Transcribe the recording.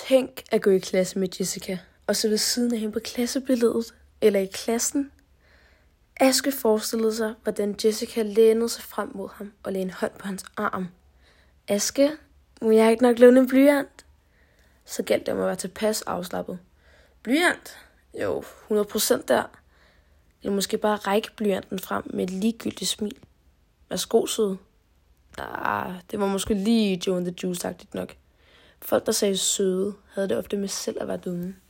Tænk at gå i klasse med Jessica, og så ved siden af hende på klassebilledet, eller i klassen. Aske forestillede sig, hvordan Jessica lænede sig frem mod ham og lagde en hånd på hans arm. Aske, må jeg ikke nok låne en blyant? Så galt det om at være tilpas afslappet. Blyant? Jo, 100% der. Eller måske bare række blyanten frem med et ligegyldigt smil. Værsgo, søde. Det var måske lige Joe and the Juice-agtigt nok. Folk, der sagde søde, havde det ofte med selv at være dumme.